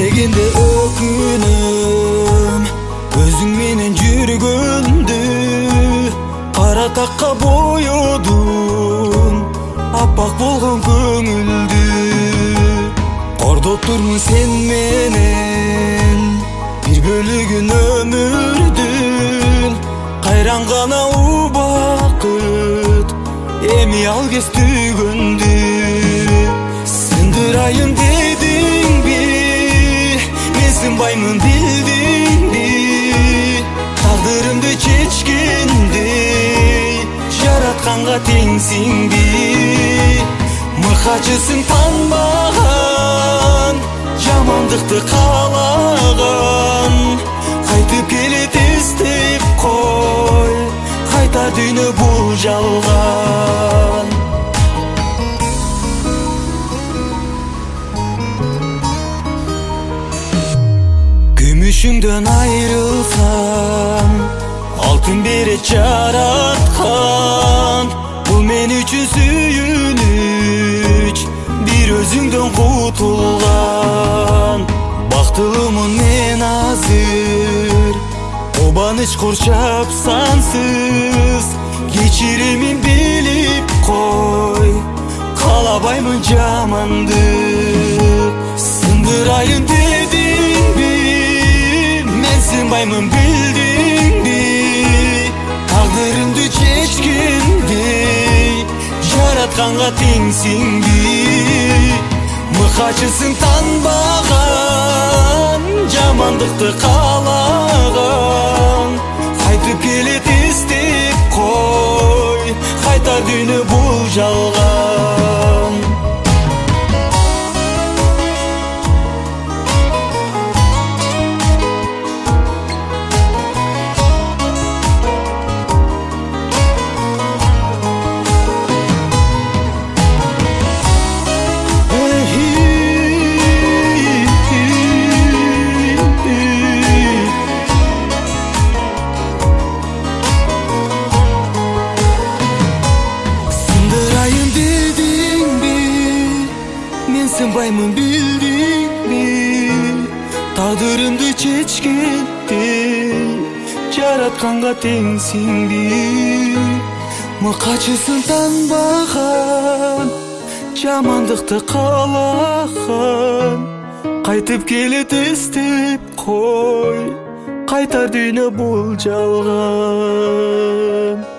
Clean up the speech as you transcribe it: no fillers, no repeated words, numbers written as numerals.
дегенде өкүнөм өзүң менен жүргөндү. Кара такка боёдун аппак болгон көңүлдү. Кордоп турмун сен менен бир бөлүгүн өмүрдүн. Кайран гана убакыт эми ал кез түгөндү. Сындырайын дедиңби, мен сынбаймын билдиңби. Тагдырымды чечкендей жаратканга теңсиңби. Мыкачысын танбаган, жамандыкты каалаган. Кайтып келет эстеп кой, кайта дүйнө бул жалган. Күмүшүңдөн айрылсам, алтын берет жараткан. Бул мен үчүн сүйүнүч, бир өзүңдөн кутулган. Бактылуумун мен азыр, кубаныч курчап сансыз. Кечиримин билип кой, каалабаймын жамандык. Сындырайын дедиңби, мен сынбаймын билдиңби. Тагдырымды чечкендей жаратканга теңсиңби. Мыкачысын танбаган, жамандыкты каалаган. Кайтып келет эстеп кой, кайта дүйнө бул жалган. Сынбаймын билдиңби, тагдырымды чечкендей жаратканга теңсиңби. Мыкачысын танбаган, жамандыкты каалаган. Кайтып келет эстеп кой, кайтар дүйнө бул жалган.